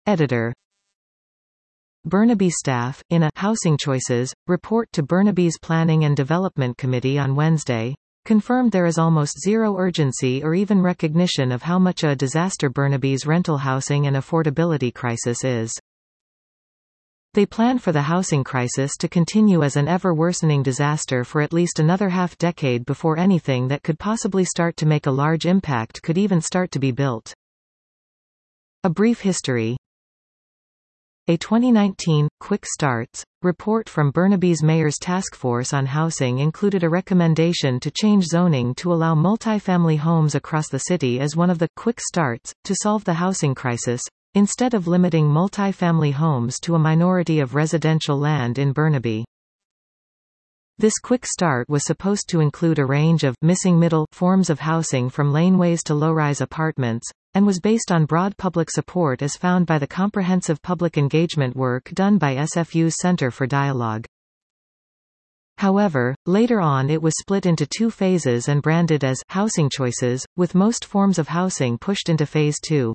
Editor. Burnaby staff, in a Housing Choices report to Burnaby's Planning and Development Committee on Wednesday, confirmed there is almost zero urgency or even recognition of how much a disaster Burnaby's rental housing and affordability crisis is. They plan for the housing crisis to continue as an ever-worsening disaster for at least another half-decade before anything that could possibly start to make a large impact could even start to be built. A brief history. A 2019 Quick Starts report from Burnaby's Mayor's Task Force on Housing included a recommendation to change zoning to allow multi-family homes across the city as one of the quick starts to solve the housing crisis, instead of limiting multi-family homes to a minority of residential land in Burnaby. This quick start was supposed to include a range of missing middle forms of housing from laneways to low-rise apartments, and was based on broad public support as found by the comprehensive public engagement work done by SFU's Center for Dialogue. However, later on it was split into two phases and branded as Housing Choices, with most forms of housing pushed into Phase 2.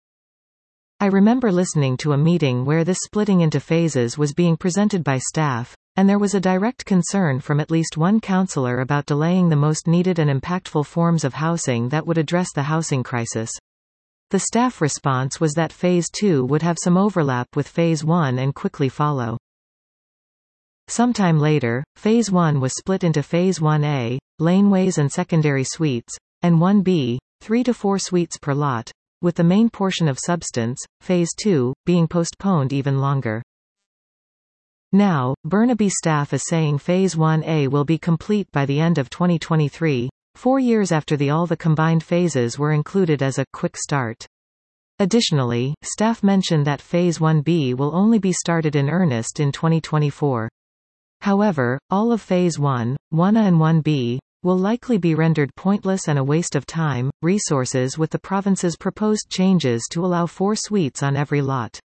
I remember listening to a meeting where this splitting into phases was being presented by staff, and there was a direct concern from at least one councillor about delaying the most needed and impactful forms of housing that would address the housing crisis. The staff response was that Phase 2 would have some overlap with Phase 1 and quickly follow. Sometime later, Phase 1 was split into Phase 1A, laneways and secondary suites, and 1B, 3 to 4 suites per lot, with the main portion of substance, Phase 2, being postponed even longer. Now, Burnaby staff is saying Phase 1A will be complete by the end of 2023, 4 years after all the combined phases were included as a quick start. Additionally, staff mentioned that Phase 1B will only be started in earnest in 2024. However, all of Phase 1, 1A and 1B, will likely be rendered pointless and a waste of time, resources with the province's proposed changes to allow 4 suites on every lot.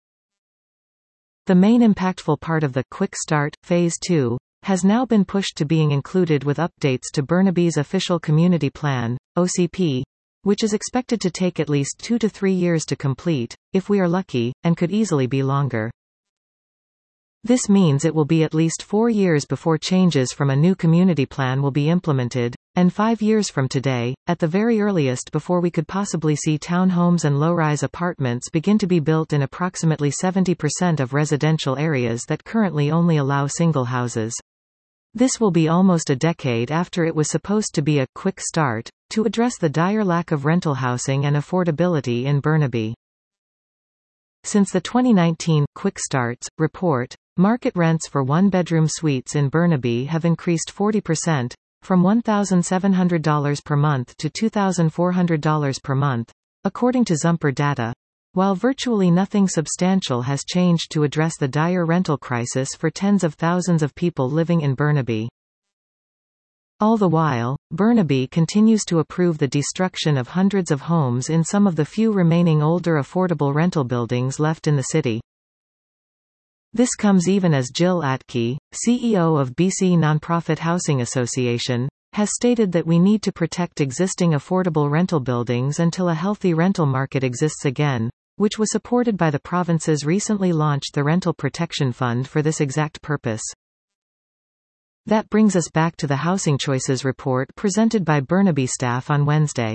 The main impactful part of the quick start, Phase 2, has now been pushed to being included with updates to Burnaby's official community plan, OCP, which is expected to take at least 2 to 3 years to complete, if we are lucky, and could easily be longer. This means it will be at least 4 years before changes from a new community plan will be implemented, and 5 years from today, at the very earliest, before we could possibly see townhomes and low-rise apartments begin to be built in approximately 70% of residential areas that currently only allow single houses. This will be almost a decade after it was supposed to be a quick start, to address the dire lack of rental housing and affordability in Burnaby. Since the 2019 Quick Starts report, market rents for one-bedroom suites in Burnaby have increased 40%, from $1,700 per month to $2,400 per month, according to Zumper data, while virtually nothing substantial has changed to address the dire rental crisis for tens of thousands of people living in Burnaby. All the while, Burnaby continues to approve the destruction of hundreds of homes in some of the few remaining older affordable rental buildings left in the city. This comes even as Jill Atkey, CEO of BC Nonprofit Housing Association, has stated that we need to protect existing affordable rental buildings until a healthy rental market exists again, which was supported by the province's recently launched the Rental Protection Fund for this exact purpose. That brings us back to the Housing Choices report presented by Burnaby staff on Wednesday.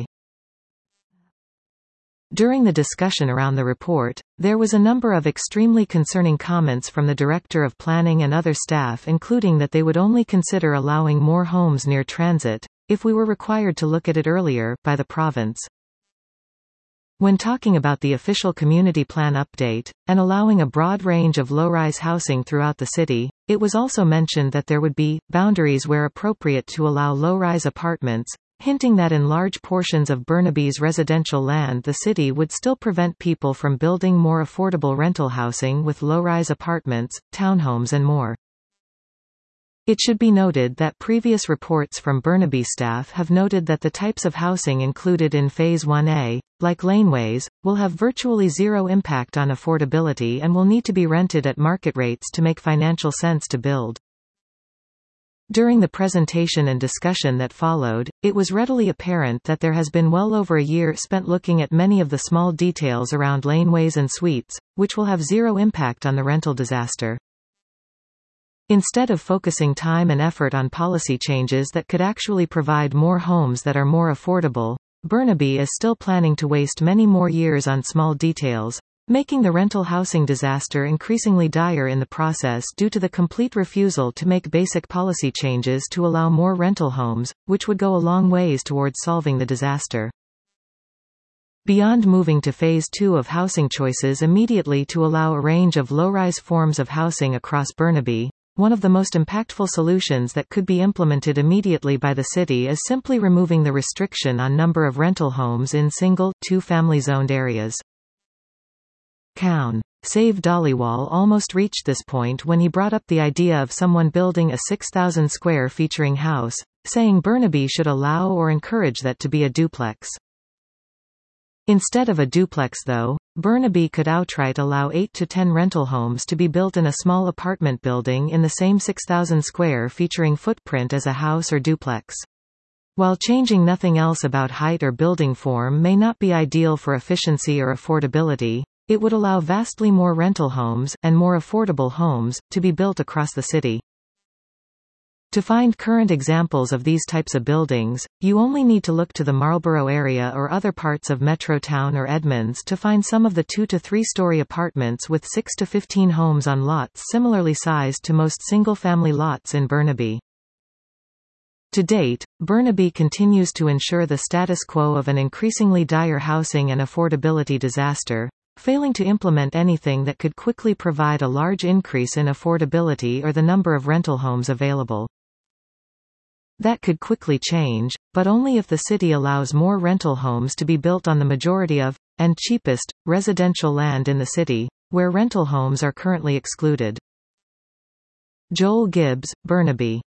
During the discussion around the report, there was a number of extremely concerning comments from the Director of Planning and other staff, including that they would only consider allowing more homes near transit, if we were required to look at it earlier, by the province. When talking about the official community plan update, and allowing a broad range of low-rise housing throughout the city, it was also mentioned that there would be boundaries where appropriate to allow low-rise apartments, hinting that in large portions of Burnaby's residential land the city would still prevent people from building more affordable rental housing with low-rise apartments, townhomes and more. It should be noted that previous reports from Burnaby staff have noted that the types of housing included in Phase 1A, like laneways, will have virtually zero impact on affordability and will need to be rented at market rates to make financial sense to build. During the presentation and discussion that followed, it was readily apparent that there has been well over a year spent looking at many of the small details around laneways and suites, which will have zero impact on the rental disaster. Instead of focusing time and effort on policy changes that could actually provide more homes that are more affordable, Burnaby is still planning to waste many more years on small details, making the rental housing disaster increasingly dire in the process due to the complete refusal to make basic policy changes to allow more rental homes, which would go a long ways towards solving the disaster. Beyond moving to Phase 2 of Housing Choices immediately to allow a range of low-rise forms of housing across Burnaby, one of the most impactful solutions that could be implemented immediately by the city is simply removing the restriction on number of rental homes in single, two-family zoned areas. Cown. Save Dhaliwal almost reached this point when he brought up the idea of someone building a 6,000 square featuring house, saying Burnaby should allow or encourage that to be a duplex. Instead of a duplex though, Burnaby could outright allow 8 to 10 rental homes to be built in a small apartment building in the same 6,000 square featuring footprint as a house or duplex. While changing nothing else about height or building form may not be ideal for efficiency or affordability, it would allow vastly more rental homes, and more affordable homes, to be built across the city. To find current examples of these types of buildings, you only need to look to the Marlborough area or other parts of Metrotown or Edmonds to find some of the 2 to 3 story apartments with 6 to 15 homes on lots similarly sized to most single-family lots in Burnaby. To date, Burnaby continues to ensure the status quo of an increasingly dire housing and affordability disaster, failing to implement anything that could quickly provide a large increase in affordability or the number of rental homes available. That could quickly change, but only if the city allows more rental homes to be built on the majority of, and cheapest, residential land in the city, where rental homes are currently excluded. Joel Gibbs, Burnaby.